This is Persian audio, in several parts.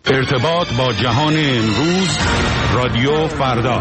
ارتباط با جهان امروز، رادیو فردا.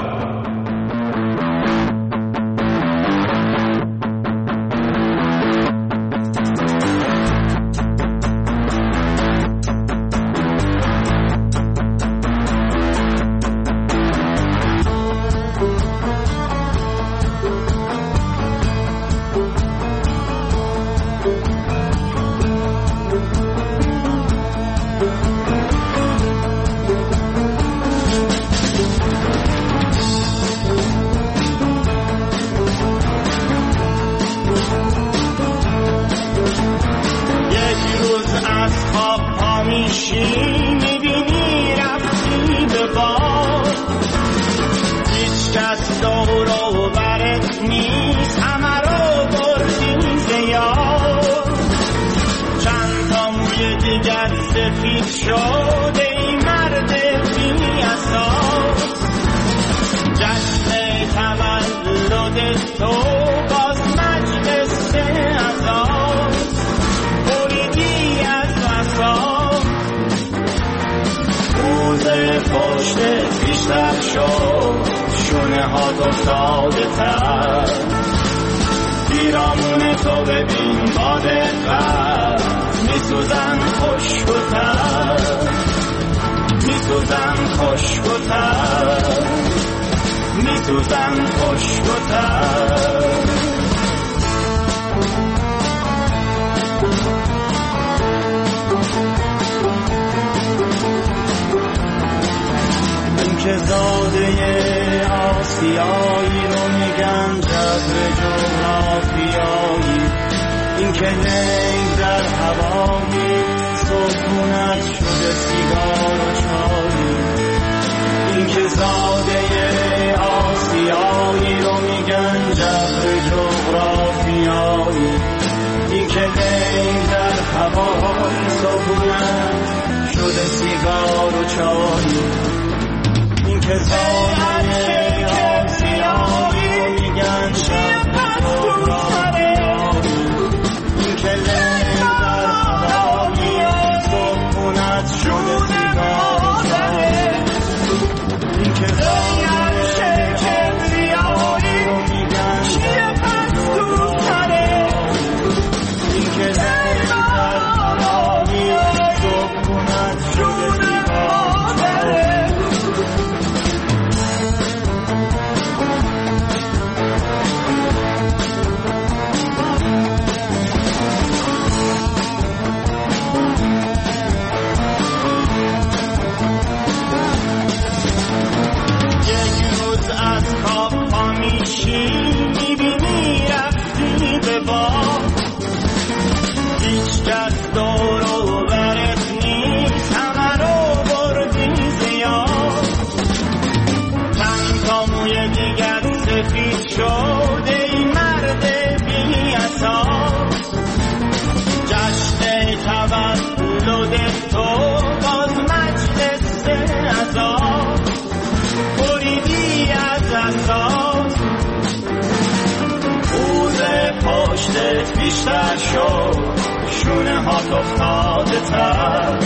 بیشتر شد شونه هات افتاده تر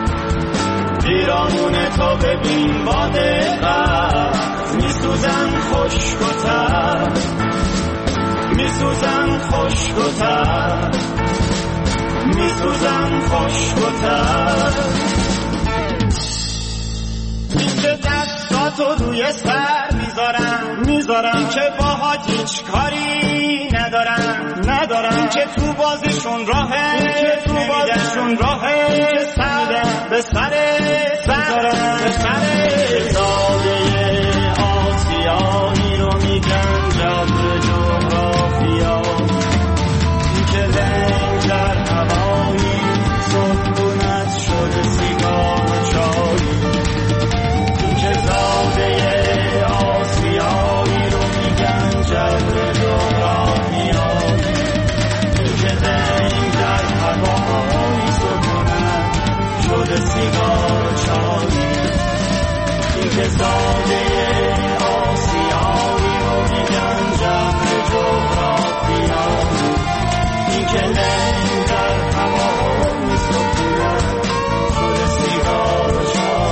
پیرامون تو ببین با دقت میسوزن خشک‌تر میسوزن خشک‌تر میسوزن خشک‌تر اینکه دستاتو روی سر میذارم این که باهات هیچ کاری ندارم این که تو بازشون راهه سر به سر ساده آسیایی رو میگن جبر جغرافیا این که رنگ در هوایی سکونت شده سیگار و چایی این که زاده آسیایی رو میگن جبر جغرافیا این که رنگ در هوایی سکونت شده سیگار و چایی این که زاده آسیایی رو میگن جبر جغرافیا این که رنگ در هوایی سکونت شده سیگار و چایی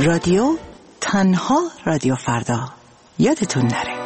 رادیو تنها رادیو فردا، یادتون نره.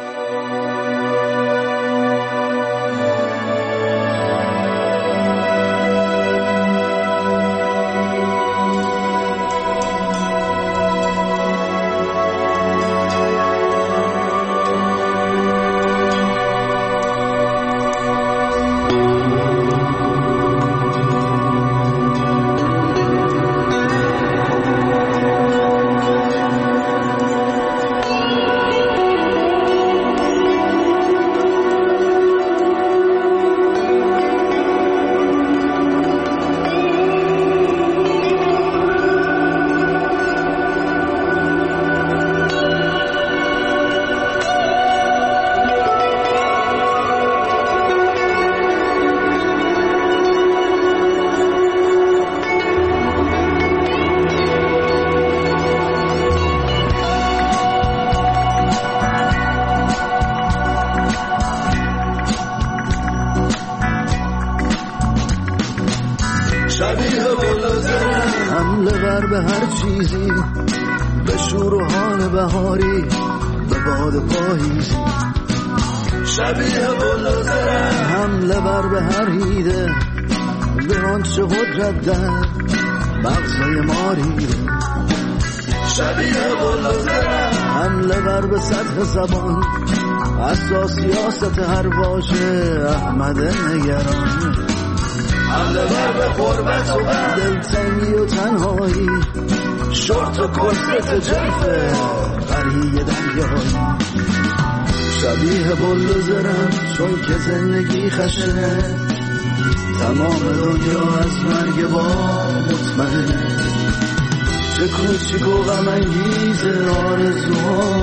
حمله بر به هر چیزی، به شور و حال بهاری، به باد پاییزی. شبیه بلوزرم حمله بر به هر هیده، به آنچه قدرت در مغزای ما ریده. شبیه بلوزرم حمله بر به سطح زبان، اساس سیاست هر واژه احمد نگران. حمله بر به غربت و دلتنگی و تنهایی، شورت و کرست جلفه قریه دریایی. شبیه بلوزرم چون که زندگی خشنه، تمام دنیا از مرگ با مطمئنه. چه کوچیک و غم انگیز آرزوها،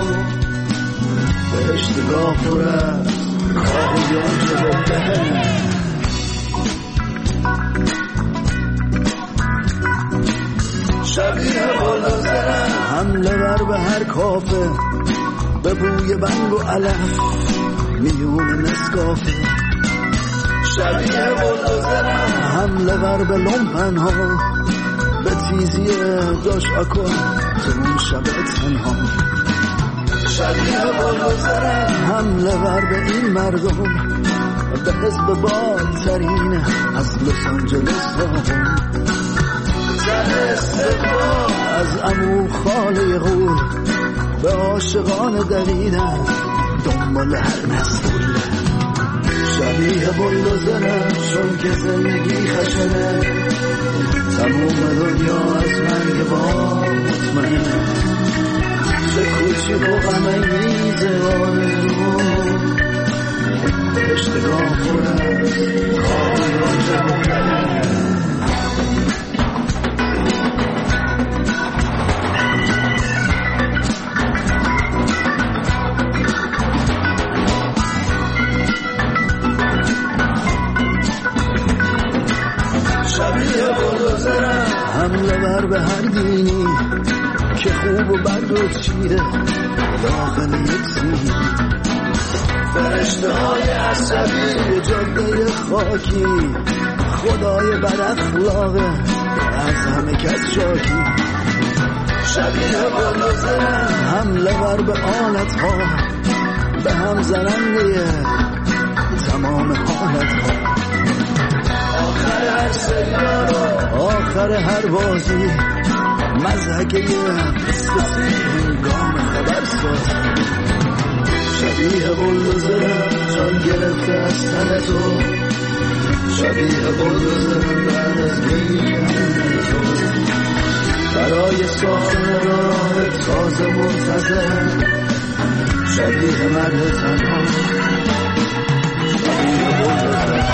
بهشتگاه پر از کاهیان که بهنه. شبیه بلوزرم حمله بر به هر کافه، به بوی بنگ و علف میون نسکافه. شبیه بلوزرم حمله بر به لومپن ها، به تیزی داش آکن تو اون شب تنها. شبیه بلوزرم حمله بر به این مردم، به حزب بادترین از لس آنجلس ها. از عمو خاله غول به عاشقان دویدن دنبال هر مسئول. شبیه بلوزرم چون که زندگی خشنه، تموم دنیا از مرگ با مطمئنه. چه کوچیک و غم انگیز آرزوها، اشتگاه پر از کاهیان جمعه. حمله بر به هر دینی که خوب و بد رو چیده داخل یک سینی. فرشته های عصبی جاده خاکی، خدای بد اخلاقه از همه کس شاکی. شبیه بلوزرم حمله بر به آلت ها، به هم زننده تمام حالت ها. آخر هر سریال و آخر هر بازی، مضحکه قصه هنگام خبرساز. شبیه بلوزرم چون گرفته از تن تو، شبیه بلوزرم بعد از میکنه تو. برای ساختن راه تازه منتظر، شبیه مرد تنها، شبیه بلوزرم.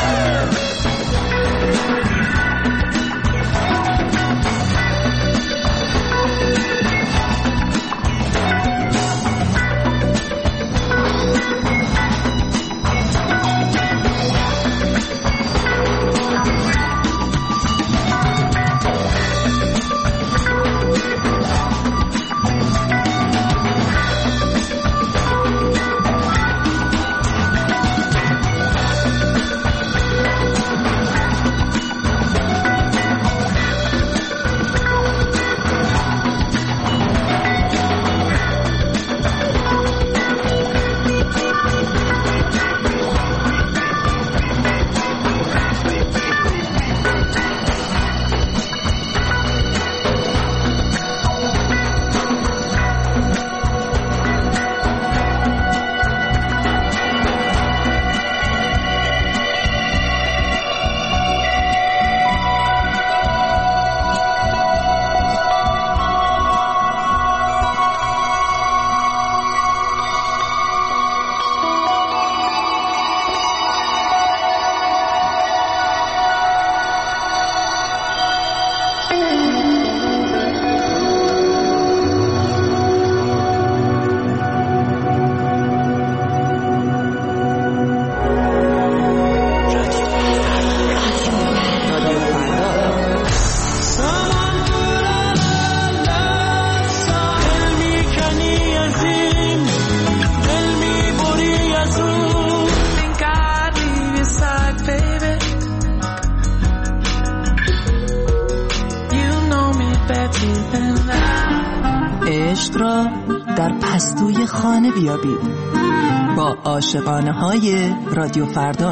عشق را در پستوی خانه بیابید با عاشقانه های رادیو فردا.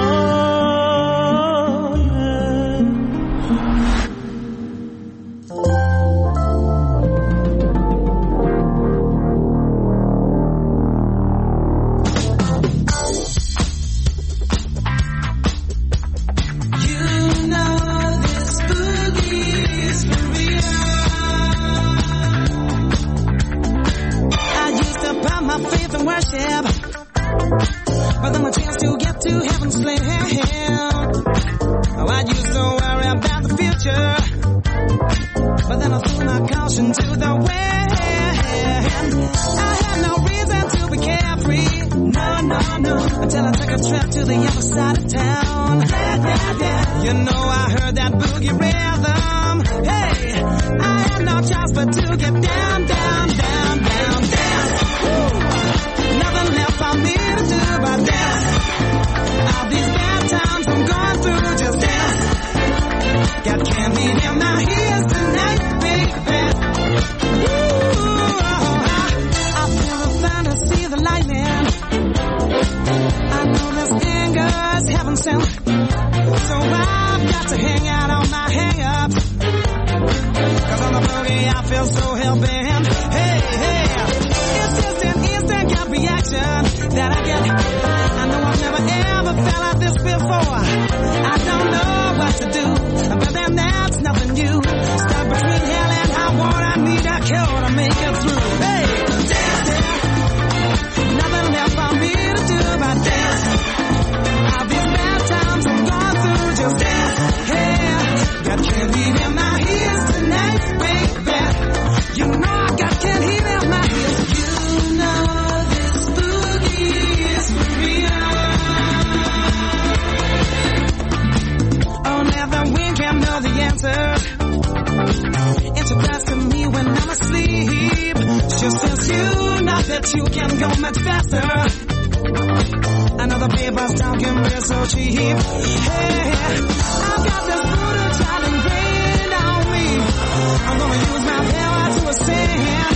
You can go much faster. Another paper's talking real so cheap. Hey, I've got this brutal child ingrained on me. I'm gonna use my power to ascend.